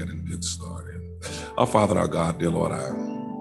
ahead and get started. Our Father and our God, dear Lord, I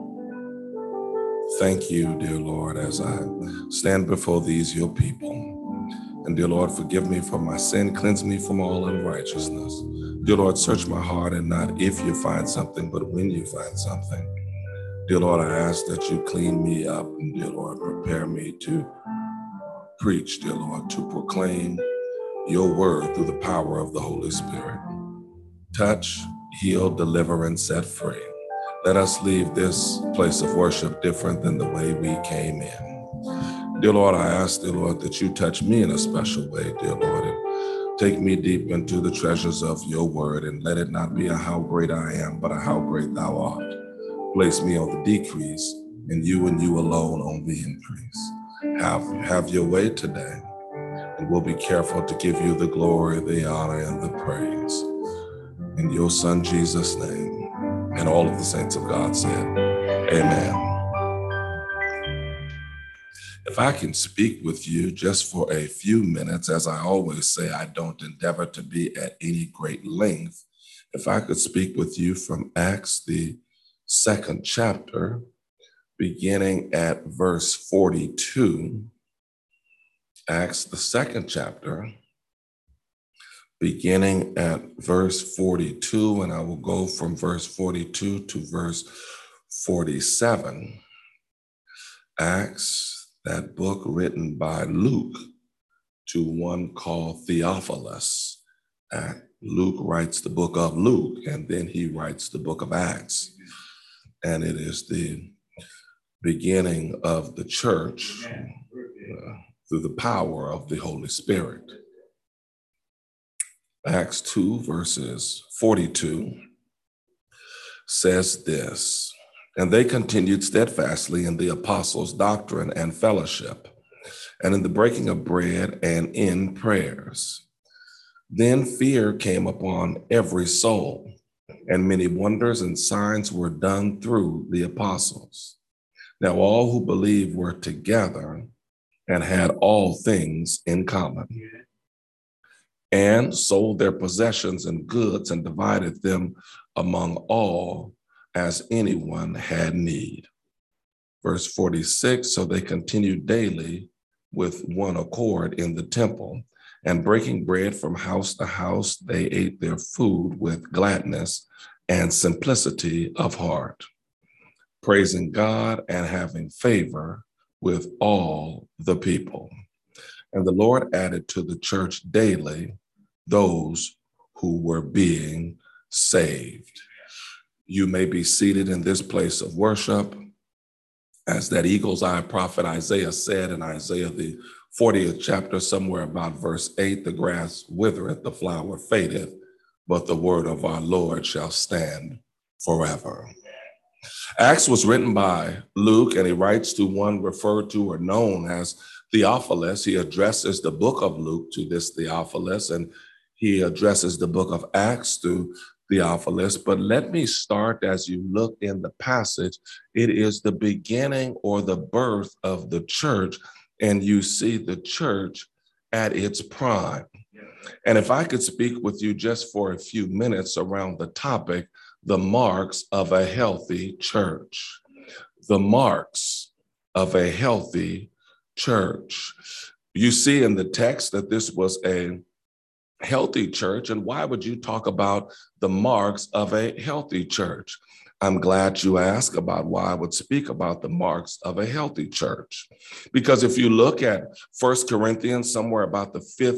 thank you, dear Lord, as I stand before these, your people. And dear Lord, forgive me for my sin, cleanse me from all unrighteousness. Dear Lord, search my heart, and not if you find something, but when you find something. Dear Lord, I ask that you clean me up, and dear Lord, prepare me to preach, dear Lord, to proclaim your word through the power of the Holy Spirit. Touch, heal, deliver, and set free. Let us leave this place of worship different than the way we came in. Dear Lord, I ask, dear Lord, that you touch me in a special way, dear Lord, and take me deep into the treasures of your word, and let it not be a how great I am, but a how great thou art. Place me on the decrease, and you alone on the increase. Have your way today, and we'll be careful to give you the glory, the honor, and the praise. In your Son, Jesus' name, and all of the saints of God said, amen. If I can speak with you just for a few minutes, as I always say, I don't endeavor to be at any great length. If I could speak with you from Acts, the 2nd chapter, beginning at verse 42. Acts, the 2nd chapter, beginning at verse 42, and I will go from verse 42 to verse 47. Acts, that book written by Luke to one called Theophilus. Luke writes the book of Luke, and then he writes the book of Acts. And it is the beginning of the church through the power of the Holy Spirit. Acts 2, verses 42 says this, and they continued steadfastly in the apostles' doctrine and fellowship, and in the breaking of bread and in prayers. Then fear came upon every soul, and many wonders and signs were done through the apostles. Now all who believed were together and had all things in common, and sold their possessions and goods and divided them among all as anyone had need. Verse 46, so they continued daily with one accord in the temple, and breaking bread from house to house, they ate their food with gladness and simplicity of heart, praising God and having favor with all the people. And the Lord added to the church daily those who were being saved. You may be seated in this place of worship. As that eagle's eye prophet Isaiah said in Isaiah, the 40th chapter, somewhere about verse 8, the grass withereth, the flower fadeth, but the word of our Lord shall stand forever. Acts was written by Luke, and he writes to one referred to or known as Theophilus. He addresses the book of Luke to this Theophilus, and he addresses the book of Acts to Theophilus. But let me start, as you look in the passage, it is the beginning or the birth of the church, and you see the church at its prime. And if I could speak with you just for a few minutes around the topic, the marks of a healthy church. The marks of a healthy church. You see in the text that this was a healthy church, and why would you talk about the marks of a healthy church? I'm glad you asked about why I would speak about the marks of a healthy church. Because if you look at 1 Corinthians, somewhere about the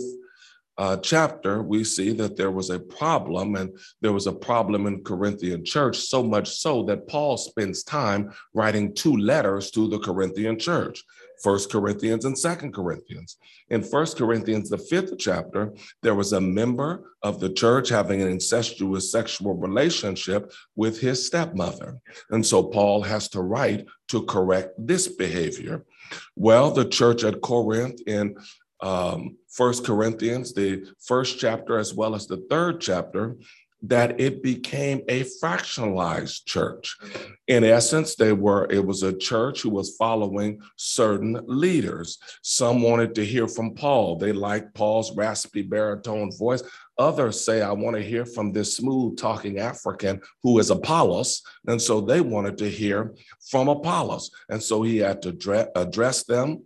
5th chapter, we see that there was a problem, and there was a problem in Corinthian church, so much so that Paul spends time writing 2 letters to the Corinthian church, 1 Corinthians and 2 Corinthians. In 1 Corinthians, the 5th chapter, there was a member of the church having an incestuous sexual relationship with his stepmother. And so Paul has to write to correct this behavior. Well, the church at Corinth in 1 Corinthians, the 1st chapter, as well as the 3rd chapter, that it became a fractionalized church. In essence, it was a church who was following certain leaders. Some wanted to hear from Paul. They liked Paul's raspy baritone voice. Others say, I want to hear from this smooth talking African who is Apollos. And so they wanted to hear from Apollos. And so he had to address them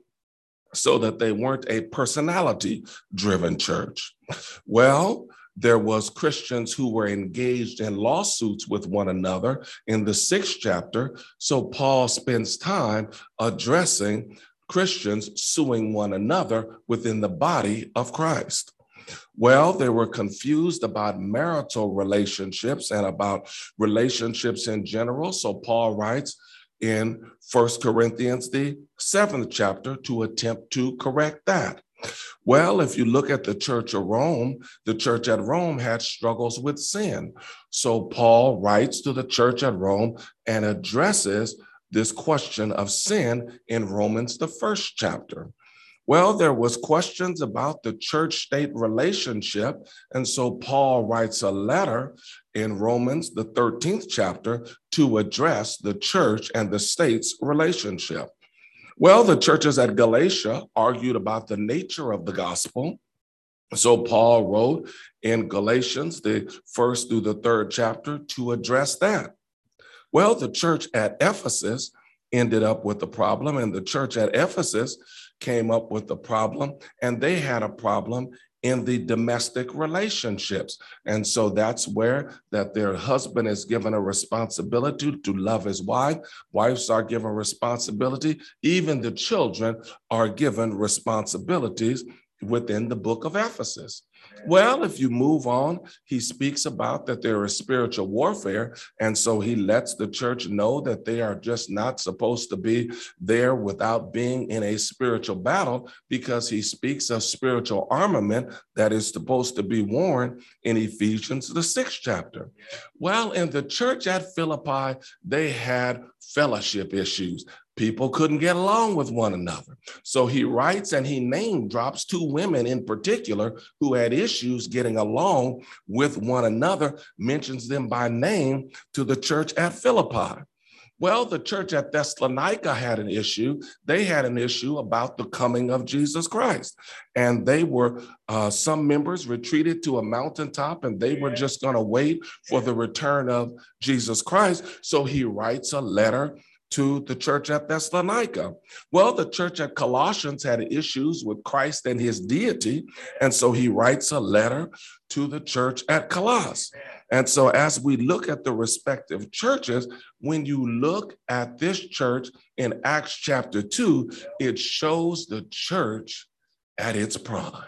so that they weren't a personality driven church. Well, there was Christians who were engaged in lawsuits with one another in the 6th chapter. So Paul spends time addressing Christians suing one another within the body of Christ. Well, they were confused about marital relationships and about relationships in general. So Paul writes in 1 Corinthians, the 7th chapter, to attempt to correct that. Well, if you look at the church of Rome, the church at Rome had struggles with sin. So Paul writes to the church at Rome and addresses this question of sin in Romans, the 1st chapter. Well, there was questions about the church-state relationship. And so Paul writes a letter in Romans, the 13th chapter, to address the church and the state's relationship. Well, the churches at Galatia argued about the nature of the gospel. So Paul wrote in Galatians, the 1st through the 3rd chapter, to address that. Well, the church at Ephesus ended up with the problem, and the church at Ephesus came up with the problem, and they had a problem in the domestic relationships. And so that's where that their husband is given a responsibility to love his wife. Wives are given responsibility. Even the children are given responsibilities within the book of Ephesus. Well, if you move on, he speaks about that there is spiritual warfare. And so he lets the church know that they are just not supposed to be there without being in a spiritual battle, because he speaks of spiritual armament that is supposed to be worn in Ephesians, the 6th chapter. Well, in the church at Philippi, they had fellowship issues. People couldn't get along with one another. So he writes and he name drops 2 women in particular who had issues getting along with one another, mentions them by name to the church at Philippi. Well, the church at Thessalonica had an issue. They had an issue about the coming of Jesus Christ. And they were, some members retreated to a mountaintop, and they were just going to wait for the return of Jesus Christ. So he writes a letter to the church at Thessalonica. Well, the church at Colossians had issues with Christ and his deity. And so he writes a letter to the church at Colossus. And so as we look at the respective churches, when you look at this church in Acts chapter 2, it shows the church at its prime.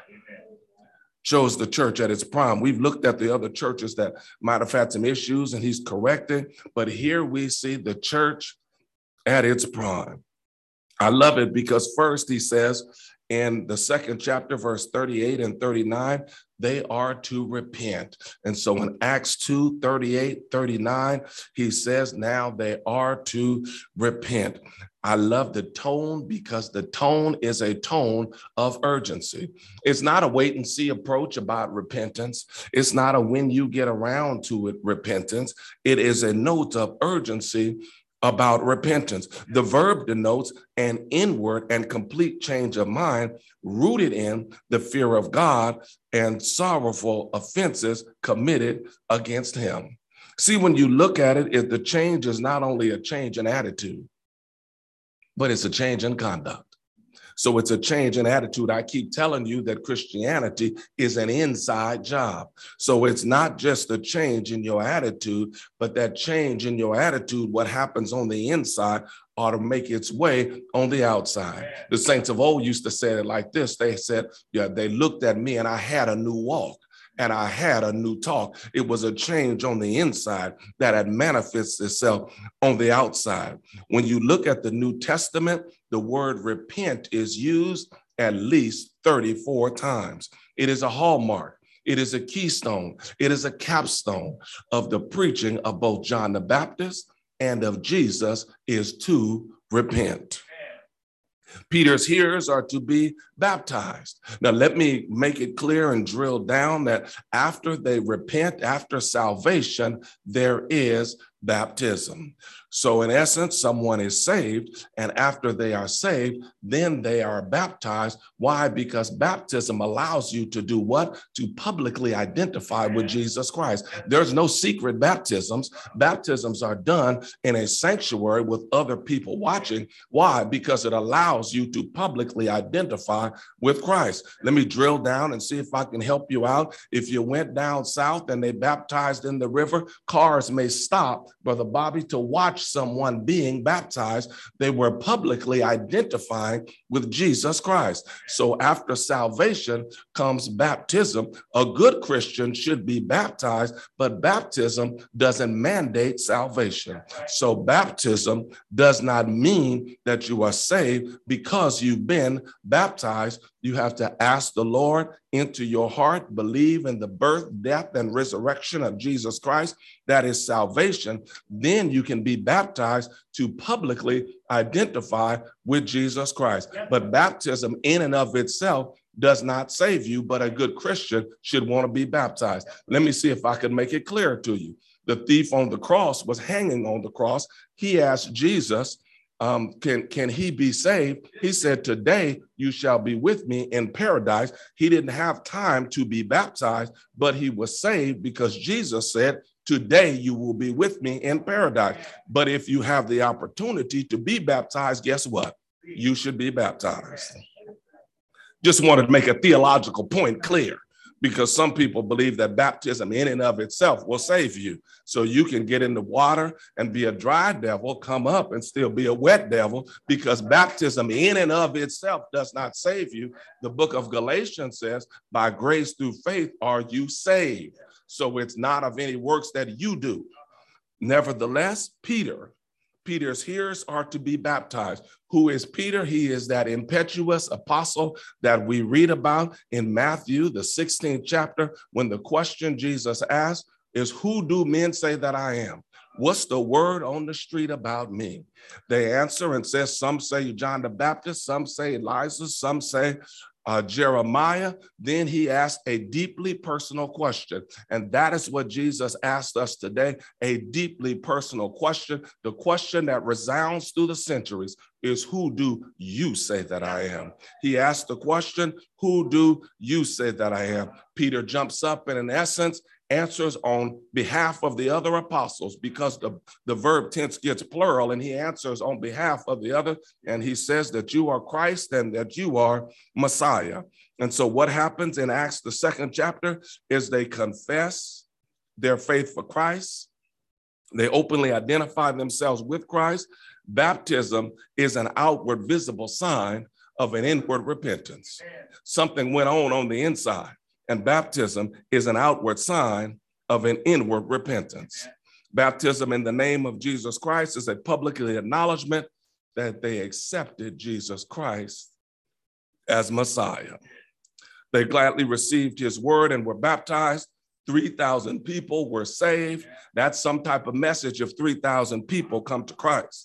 Shows the church at its prime. We've looked at the other churches that might have had some issues and he's correcting, but here we see the church at its prime. I love it because first he says in the 2nd chapter, verse 38 and 39, they are to repent. And so in Acts 2, 38, 39, he says now they are to repent. I love the tone because the tone is a tone of urgency. It's not a wait and see approach about repentance. It's not a when you get around to it repentance. It is a note of urgency about repentance. The verb denotes an inward and complete change of mind rooted in the fear of God and sorrowful offenses committed against him. See, when you look at it, the change is not only a change in attitude, but it's a change in conduct. So it's a change in attitude. I keep telling you that Christianity is an inside job. So it's not just a change in your attitude, but that change in your attitude, what happens on the inside ought to make its way on the outside. The saints of old used to say it like this. They said, yeah, they looked at me and I had a new walk. And I had a new talk. It was a change on the inside that had manifested itself on the outside. When you look at the New Testament, the word repent is used at least 34 times. It is a hallmark. It is a keystone. It is a capstone of the preaching of both John the Baptist and of Jesus is to repent. Peter's hearers are to be baptized. Now, let me make it clear and drill down that after they repent, after salvation, there is baptism. So in essence, someone is saved, and after they are saved, then they are baptized. Why? Because baptism allows you to do what? To publicly identify with Jesus Christ. There's no secret baptisms. Baptisms are done in a sanctuary with other people watching. Why? Because it allows you to publicly identify with Christ. Let me drill down and see if I can help you out. If you went down south and they baptized in the river, cars may stop, Brother Bobby, to watch someone being baptized. They were publicly identifying with Jesus Christ. So after salvation comes baptism. A good Christian should be baptized, but baptism doesn't mandate salvation. So baptism does not mean that you are saved because you've been baptized. You have to ask the Lord into your heart, believe in the birth, death, and resurrection of Jesus Christ. That is salvation. Then you can be baptized to publicly identify with Jesus Christ. But baptism in and of itself does not save you, but a good Christian should want to be baptized. Let me see if I can make it clear to you. The thief on the cross was hanging on the cross. He asked Jesus, can he be saved? He said, today you shall be with me in paradise. He didn't have time to be baptized, but he was saved because Jesus said, today you will be with me in paradise. But if you have the opportunity to be baptized, guess what? You should be baptized. Just wanted to make a theological point clear, because some people believe that baptism in and of itself will save you. So you can get in the water and be a dry devil, come up and still be a wet devil, because baptism in and of itself does not save you. The book of Galatians says, by grace through faith are you saved. So it's not of any works that you do. Nevertheless, Peter's hearers are to be baptized. Who is Peter? He is that impetuous apostle that we read about in Matthew, the 16th chapter, when the question Jesus asked is, who do men say that I am? What's the word on the street about me? They answer and says, some say John the Baptist, some say Elijah, some say Jeremiah. Then he asked a deeply personal question. And that is what Jesus asked us today, a deeply personal question. The question that resounds through the centuries is, who do you say that I am? He asked the question, who do you say that I am? Peter jumps up and in essence answers on behalf of the other apostles, because the verb tense gets plural, and he answers on behalf of the other, and he says that you are Christ and that you are Messiah. And so what happens in Acts, the 2nd chapter, is they confess their faith for Christ. They openly identify themselves with Christ. Baptism is an outward visible sign of an inward repentance. Something went on the inside. And baptism is an outward sign of an inward repentance. Baptism in the name of Jesus Christ is a public acknowledgement that they accepted Jesus Christ as Messiah. They gladly received his word and were baptized. 3,000 people were saved. That's some type of message if 3,000 people come to Christ.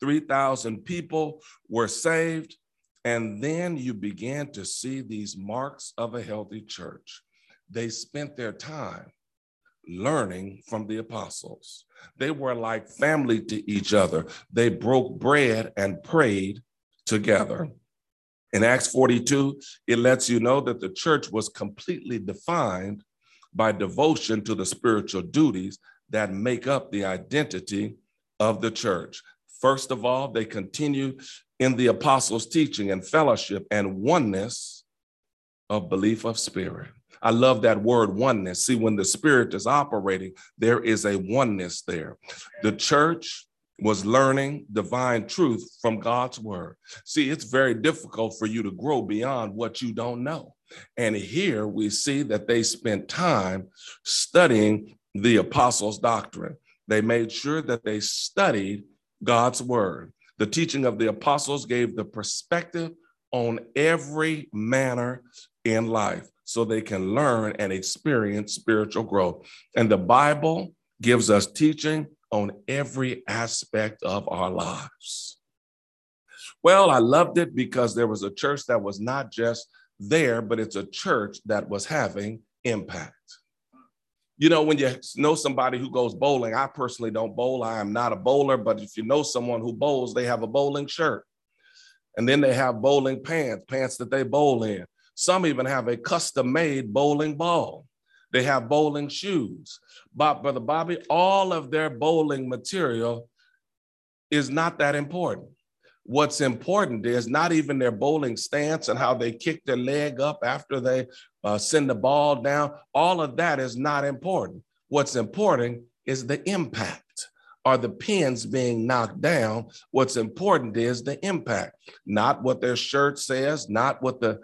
3,000 people were saved. And then you began to see these marks of a healthy church. They spent their time learning from the apostles. They were like family to each other. They broke bread and prayed together. In Acts 42, it lets you know that the church was completely defined by devotion to the spiritual duties that make up the identity of the church. First of all, they continue in the apostles' teaching and fellowship and oneness of belief of spirit. I love that word oneness. See, when the spirit is operating, there is a oneness there. The church was learning divine truth from God's word. See, it's very difficult for you to grow beyond what you don't know. And here we see that they spent time studying the apostles' doctrine. They made sure that they studied God's word. The teaching of the apostles gave the perspective on every manner in life so they can learn and experience spiritual growth. And the Bible gives us teaching on every aspect of our lives. Well, I loved it because there was a church that was not just there, but it's a church that was having impact. You know, when you know somebody who goes bowling, I personally don't bowl. I am not a bowler, but if you know someone who bowls, they have a bowling shirt. And then they have bowling pants that they bowl in. Some even have a custom-made bowling ball. They have bowling shoes. But Brother Bobby, all of their bowling material is not that important. What's important is not even their bowling stance and how they kick their leg up after they send the ball down. All of that is not important. What's important is the impact. Are the pins being knocked down? What's important is the impact, not what their shirt says, not what the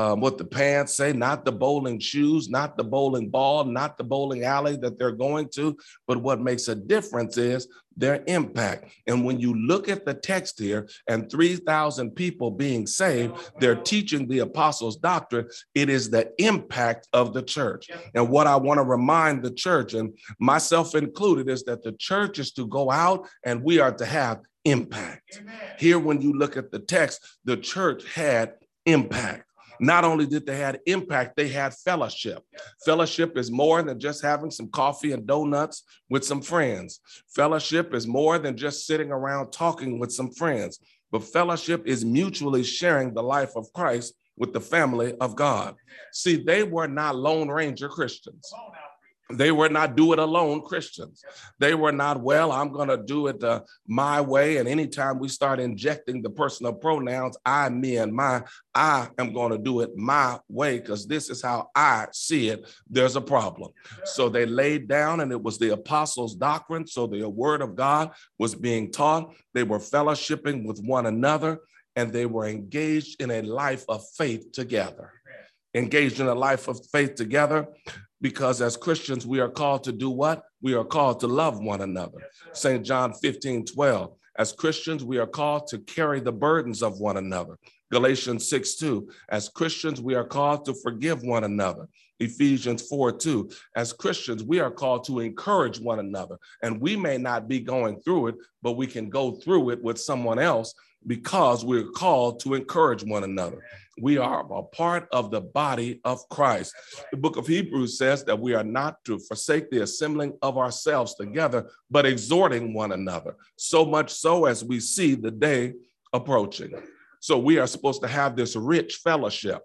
pants say, not the bowling shoes, not the bowling ball, not the bowling alley that they're going to, but what makes a difference is their impact. And when you look at the text here and 3,000 people being saved, they're teaching the apostles' doctrine. It is the impact of the church. And what I want to remind the church, and myself included, is that the church is to go out and we are to have impact. Here, when you look at the text, the church had impact. Not only did they have impact, they had fellowship. Fellowship is more than just having some coffee and donuts with some friends. Fellowship is more than just sitting around talking with some friends. But fellowship is mutually sharing the life of Christ with the family of God. See, they were not Lone Ranger Christians. They were not do it alone Christians. They were not, well, I'm going to do it my way. And anytime we start injecting the personal pronouns, I, me, and my, I am going to do it my way because this is how I see it. There's a problem. So they laid down, and it was the apostles' doctrine. So the word of God was being taught. They were fellowshipping with one another, and they were engaged in a life of faith together. Engaged in a life of faith together. Because as Christians, we are called to do what? We are called to love one another. St. John 15:12. As Christians, we are called to carry the burdens of one another. Galatians 6:2. As Christians, we are called to forgive one another. Ephesians 4:2. As Christians, we are called to encourage one another. And we may not be going through it, but we can go through it with someone else because we're called to encourage one another. We are a part of the body of Christ. The book of Hebrews says that we are not to forsake the assembling of ourselves together, but exhorting one another, so much so as we see the day approaching. So we are supposed to have this rich fellowship.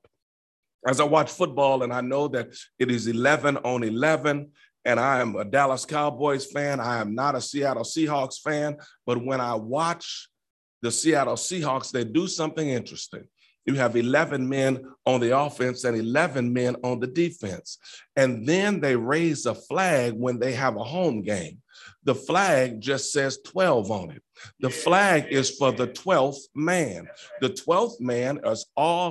As I watch football, and I know that it is 11-on-11, and I am a Dallas Cowboys fan. I am not a Seattle Seahawks fan, but when I watch the Seattle Seahawks, they do something interesting. You have 11 men on the offense and 11 men on the defense. And then they raise a flag when they have a home game. The flag just says 12 on it. The flag is for the 12th man. The 12th man is all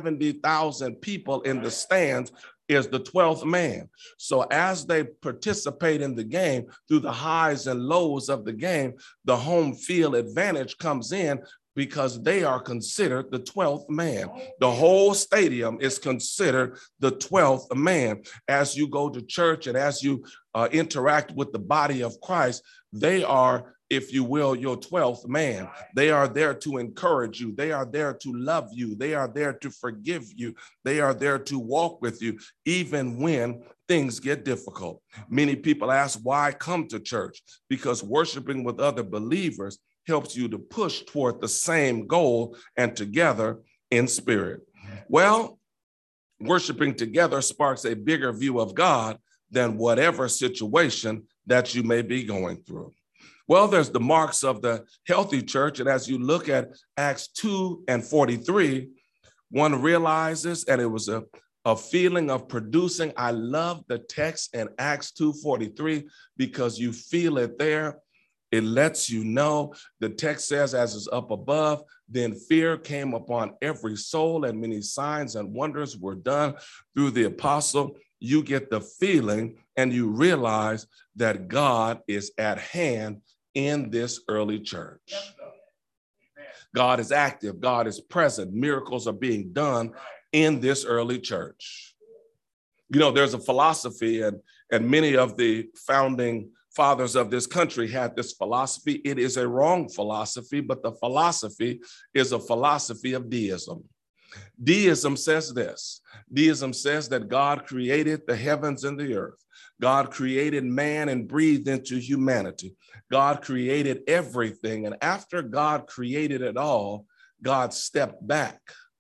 70,000 people in the stands is the 12th man. So as they participate in the game through the highs and lows of the game, the home field advantage comes in because they are considered the 12th man. The whole stadium is considered the 12th man. As you go to church and as you interact with the body of Christ, they are, if you will, your 12th man. They are there to encourage you. They are there to love you. They are there to forgive you. They are there to walk with you, even when things get difficult. Many people ask, why come to church? Because worshiping with other believers helps you to push toward the same goal and together in spirit. Well, worshiping together sparks a bigger view of God than whatever situation that you may be going through. Well, there's the marks of the healthy church. And as you look at Acts 2:43, one realizes, and it was a feeling of producing. I love the text in Acts 2:43 because you feel it there. It lets you know, the text says, as is up above, then fear came upon every soul and many signs and wonders were done through the apostle. You get the feeling and you realize that God is at hand in this early church. God is active. God is present. Miracles are being done in this early church. You know, there's a philosophy, and many of the founding fathers of this country had this philosophy. It is a wrong philosophy, but the philosophy is a philosophy of deism. Deism says this. Deism says that God created the heavens and the earth. God created man and breathed into humanity. God created everything. And after God created it all, God stepped back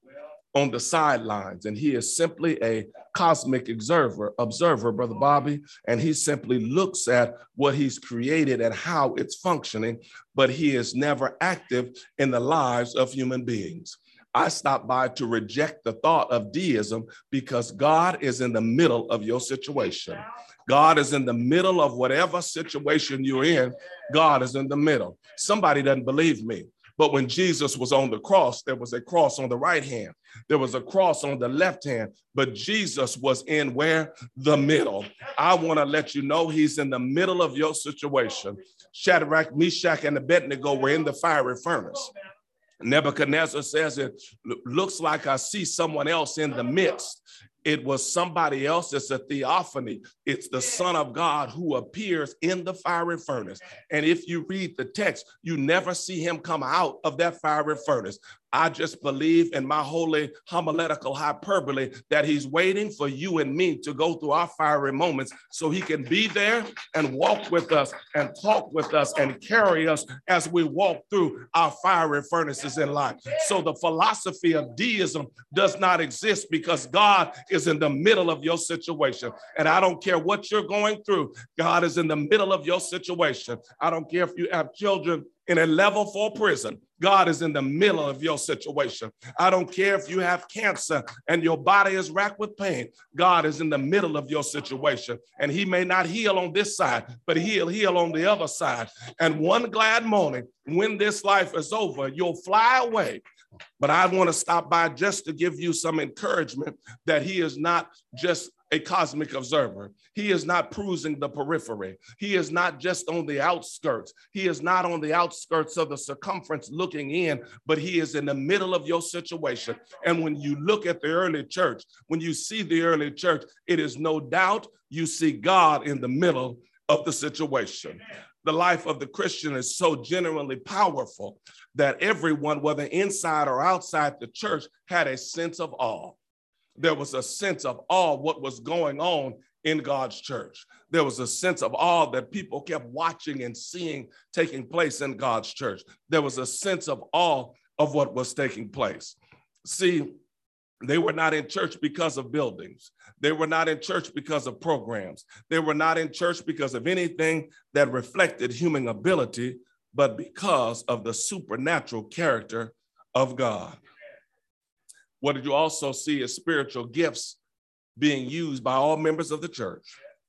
on the sidelines, and he is simply a cosmic observer, Brother Bobby, and he simply looks at what he's created and how it's functioning, but he is never active in the lives of human beings. I stopped by to reject the thought of deism because God is in the middle of your situation. God is in the middle of whatever situation you're in. God is in the middle. Somebody doesn't believe me, but when Jesus was on the cross, there was a cross on the right hand. There was a cross on the left hand, but Jesus was in where? The middle. I want to let you know he's in the middle of your situation. Shadrach, Meshach, and Abednego were in the fiery furnace. Nebuchadnezzar says, it looks like I see someone else in the midst. It was somebody else. It's a theophany. It's the Son of God who appears in the fiery furnace. And if you read the text, you never see him come out of that fiery furnace. I just believe in my holy homiletical hyperbole that he's waiting for you and me to go through our fiery moments so he can be there and walk with us and talk with us and carry us as we walk through our fiery furnaces in life. So the philosophy of deism does not exist because God is in the middle of your situation. And I don't care what you're going through. God is in the middle of your situation. I don't care if you have children in a level 4 prison. God is in the middle of your situation. I don't care if you have cancer and your body is racked with pain. God is in the middle of your situation. And he may not heal on this side, but he'll heal on the other side. And one glad morning, when this life is over, you'll fly away. But I want to stop by just to give you some encouragement that he is not just a cosmic observer. He is not cruising the periphery. He is not just on the outskirts. He is not on the outskirts of the circumference looking in, but he is in the middle of your situation. And when you look at the early church, when you see the early church, it is no doubt you see God in the middle of the situation. The life of the Christian is so genuinely powerful that everyone, whether inside or outside the church, had a sense of awe. There was a sense of awe of what was going on in God's church. There was a sense of awe that people kept watching and seeing taking place in God's church. There was a sense of awe of what was taking place. See, they were not in church because of buildings. They were not in church because of programs. They were not in church because of anything that reflected human ability, but because of the supernatural character of God. What did you also see is spiritual gifts being used by all members of the church.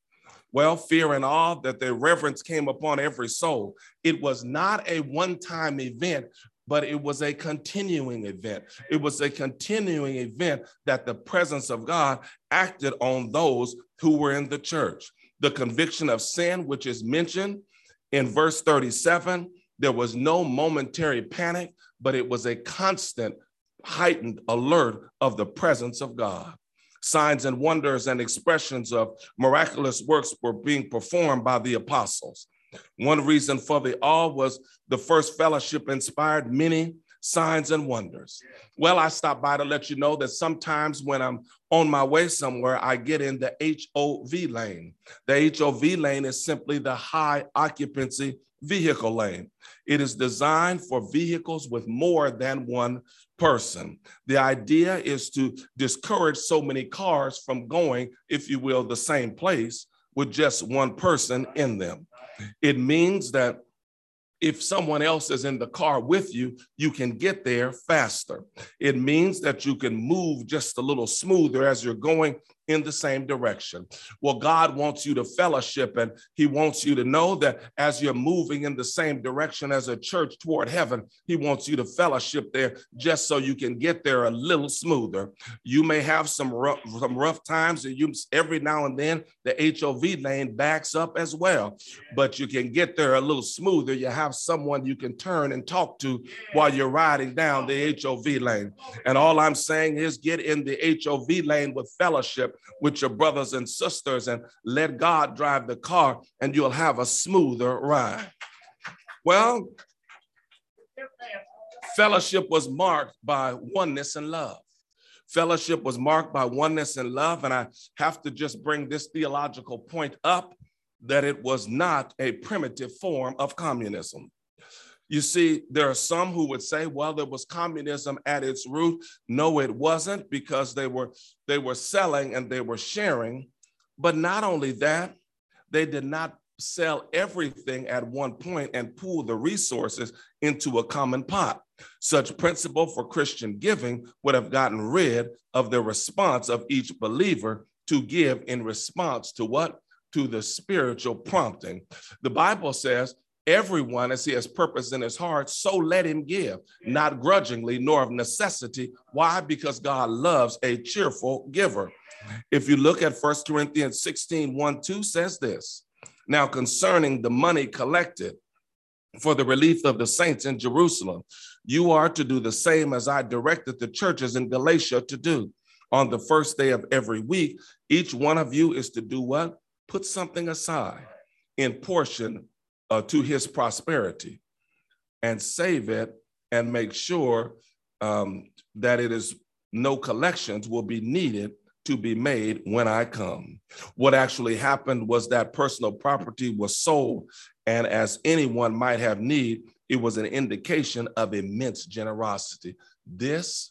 Well, fear and awe that their reverence came upon every soul. It was not a one-time event, but it was a continuing event. It was a continuing event that the presence of God acted on those who were in the church. The conviction of sin, which is mentioned in verse 37, there was no momentary panic, but it was a constant heightened alert of the presence of God. Signs and wonders and expressions of miraculous works were being performed by the apostles. One reason for the awe was the first fellowship inspired many signs and wonders. Well, I stopped by to let you know that sometimes when I'm on my way somewhere, I get in the HOV lane. The HOV lane is simply the high occupancy vehicle lane. It is designed for vehicles with more than one person. The idea is to discourage so many cars from going, if you will, the same place with just one person in them. It means that if someone else is in the car with you, you can get there faster. It means that you can move just a little smoother as you're going in the same direction. Well, God wants you to fellowship, and he wants you to know that as you're moving in the same direction as a church toward heaven, he wants you to fellowship there just so you can get there a little smoother. You may have some rough times, and every now and then the HOV lane backs up as well, but you can get there a little smoother. You have someone you can turn and talk to while you're riding down the HOV lane. And all I'm saying is get in the HOV lane with fellowship with your brothers and sisters and let God drive the car, and you'll have a smoother ride. Well, fellowship was marked by oneness and love. Fellowship was marked by oneness and love. And I have to just bring this theological point up, that it was not a primitive form of communism. You see, there are some who would say, well, there was communism at its root. No, it wasn't, because they were selling and they were sharing. But not only that, they did not sell everything at one point and pool the resources into a common pot. Such principle for Christian giving would have gotten rid of the response of each believer to give in response to what? To the spiritual prompting. The Bible says, everyone, as he has purpose in his heart, so let him give, not grudgingly, nor of necessity. Why? Because God loves a cheerful giver. If you look at 1 Corinthians 16, 1-2 says this, now concerning the money collected for the relief of the saints in Jerusalem, you are to do the same as I directed the churches in Galatia to do. On the first day of every week, each one of you is to do what? Put something aside in portion to his prosperity, and save it and make sure that it is no collections will be needed to be made when I come. What actually happened was that personal property was sold, and as anyone might have need, it was an indication of immense generosity. This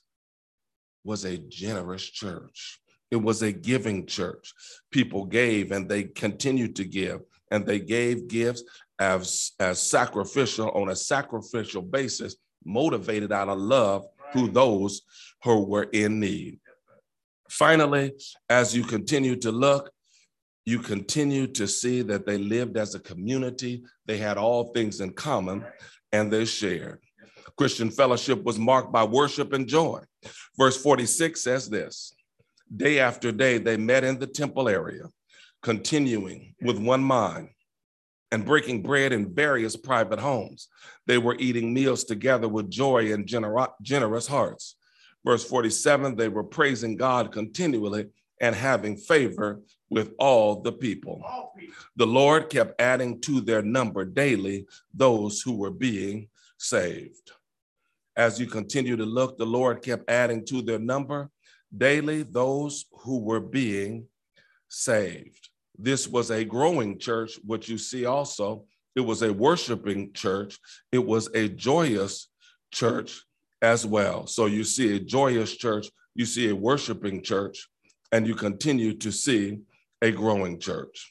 was a generous church. It was a giving church. People gave and they continued to give, and they gave gifts as sacrificial, on a sacrificial basis, motivated out of love to those who were in need. Finally, as you continue to look, you continue to see that they lived as a community. They had all things in common, and they shared. Christian fellowship was marked by worship and joy. Verse 46 says this, day after day, they met in the temple area, continuing with one mind and breaking bread in various private homes. They were eating meals together with joy and generous hearts. Verse 47, they were praising God continually and having favor with all the people. The Lord kept adding to their number daily those who were being saved. As you continue to look, the Lord kept adding to their number daily those who were being saved. This was a growing church. What you see also, it was a worshiping church. It was a joyous church as well. So you see a joyous church, you see a worshiping church, and you continue to see a growing church.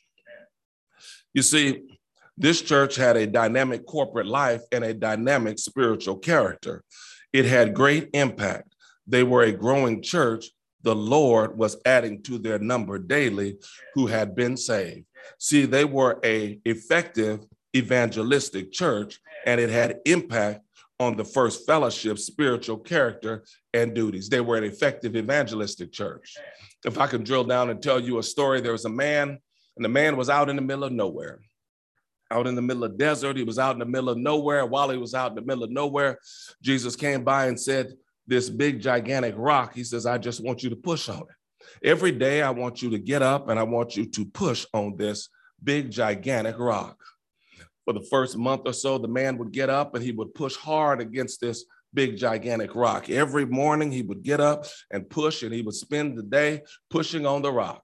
You see, this church had a dynamic corporate life and a dynamic spiritual character. It had great impact. They were a growing church. The Lord was adding to their number daily who had been saved. See, they were an effective evangelistic church, and it had impact on the First Fellowship spiritual character and duties. They were an effective evangelistic church. If I could drill down and tell you a story, there was a man, and the man was out in the middle of nowhere, out in the middle of the desert. He was out in the middle of nowhere. While he was out in the middle of nowhere, Jesus came by and said, this big, gigantic rock, he says, I just want you to push on it. Every day, I want you to get up and I want you to push on this big, gigantic rock. For the first month or so, the man would get up and he would push hard against this big, gigantic rock. Every morning, he would get up and push, and he would spend the day pushing on the rock.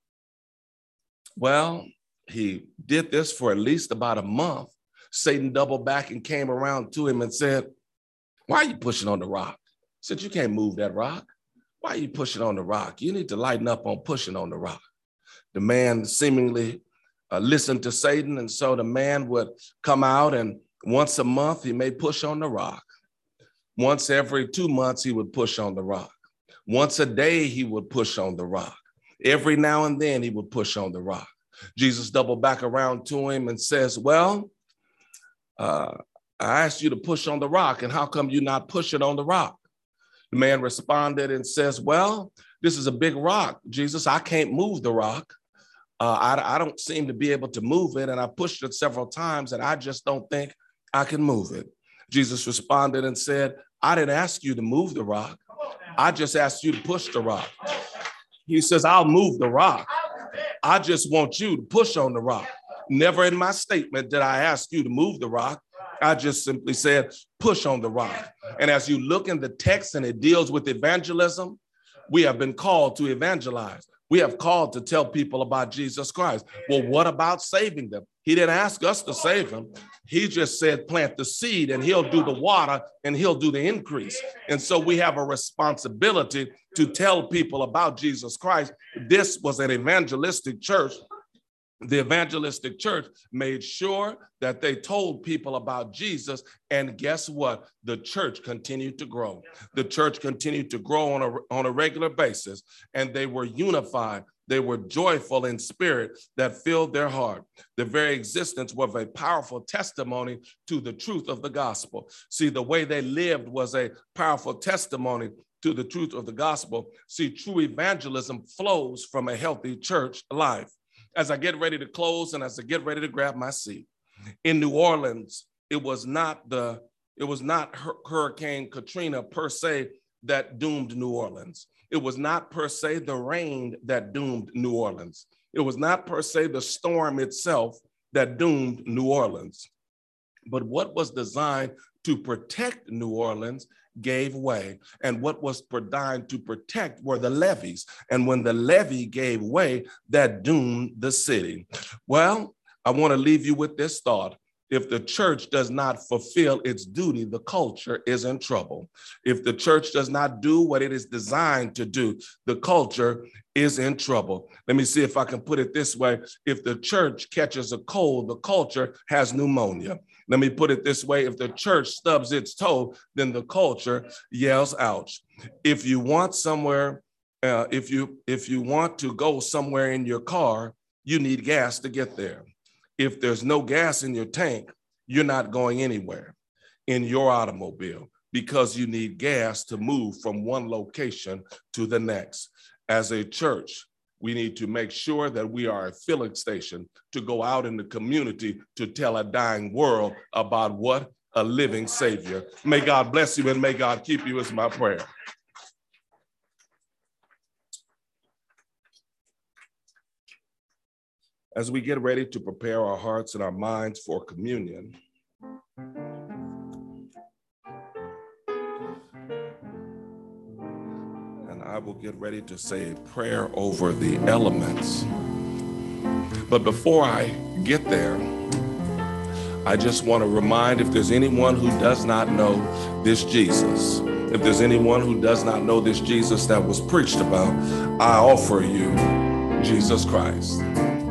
Well, he did this for at least about a month. Satan doubled back and came around to him and said, why are you pushing on the rock? He said, you can't move that rock. Why are you pushing on the rock? You need to lighten up on pushing on the rock. The man seemingly listened to Satan, and so the man would come out, and once a month, he may push on the rock. Once every 2 months, he would push on the rock. Once a day, he would push on the rock. Every now and then, he would push on the rock. Jesus doubled back around to him and says, well, I asked you to push on the rock, and how come you're not pushing on the rock? The man responded and says, well, this is a big rock, Jesus. I can't move the rock. I don't seem to be able to move it, and I pushed it several times, and I just don't think I can move it. Jesus responded and said, I didn't ask you to move the rock. I just asked you to push the rock. He says, I'll move the rock. I just want you to push on the rock. Never in my statement did I ask you to move the rock. I just simply said, push on the rock. And as you look in the text and it deals with evangelism, We have been called to evangelize. We have called to tell people about Jesus Christ. Well, what about saving them? He didn't ask us to save them. He just said, plant the seed and he'll do the water and he'll do the increase. And so we have a responsibility to tell people about Jesus Christ. This was an evangelistic church. The evangelistic church made sure that they told people about Jesus. And guess what? The church continued to grow. The church continued to grow on a regular basis. And they were unified. They were joyful in spirit that filled their heart. The very existence was a powerful testimony to the truth of the gospel. See, the way they lived was a powerful testimony to the truth of the gospel. See, true evangelism flows from a healthy church life. As I get ready to close and as I get ready to grab my seat, in New Orleans, it was not Hurricane Katrina per se that doomed New Orleans. It was not per se the rain that doomed New Orleans. It was not per se the storm itself that doomed New Orleans. But what was designed to protect New Orleans gave way. And what was designed to protect were the levees. And when the levee gave way, that doomed the city. Well, I want to leave you with this thought. If the church does not fulfill its duty, the culture is in trouble. If the church does not do what it is designed to do, the culture is in trouble. Let me see if I can put it this way. If the church catches a cold, the culture has pneumonia. Let me put it this way. If the church stubs its toe, then the culture yells ouch. If you want somewhere, if you want to go somewhere in your car, you need gas to get there. If there's no gas in your tank, you're not going anywhere in your automobile because you need gas to move from one location to the next. As a church, we need to make sure that we are a filling station to go out in the community to tell a dying world about what a living Savior. May God bless you and may God keep you is my prayer. As we get ready to prepare our hearts and our minds for communion, and I will get ready to say a prayer over the elements. But before I get there, I just want to remind, if there's anyone who does not know this Jesus, if there's anyone who does not know this Jesus that was preached about, I offer you Jesus Christ.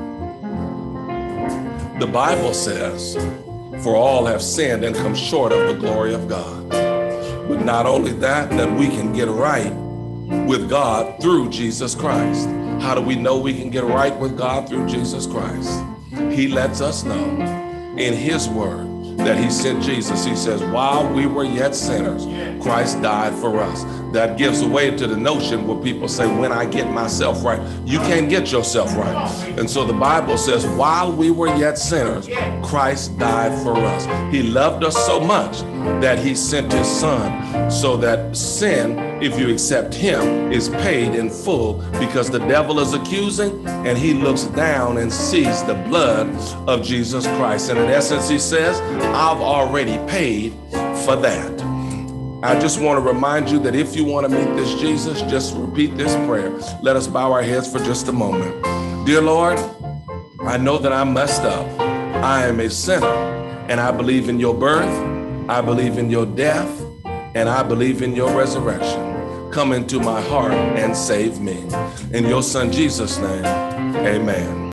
The Bible says, for all have sinned and come short of the glory of God. But not only that, that we can get right with God through Jesus Christ. How do we know we can get right with God through Jesus Christ? He lets us know in his word that he sent Jesus. He says, while we were yet sinners, Christ died for us. That gives away to the notion where people say, when I get myself right, you can't get yourself right. And so the Bible says, while we were yet sinners, Christ died for us. He loved us so much that he sent his son so that sin, if you accept him, is paid in full, because the devil is accusing and he looks down and sees the blood of Jesus Christ. And in essence, he says, I've already paid for that. I just want to remind you that if you want to meet this Jesus, just repeat this prayer. Let us bow our heads for just a moment. Dear Lord, I know that I messed up. I am a sinner, and I believe in your birth, I believe in your death, and I believe in your resurrection. Come into my heart and save me. In your son Jesus' name, amen.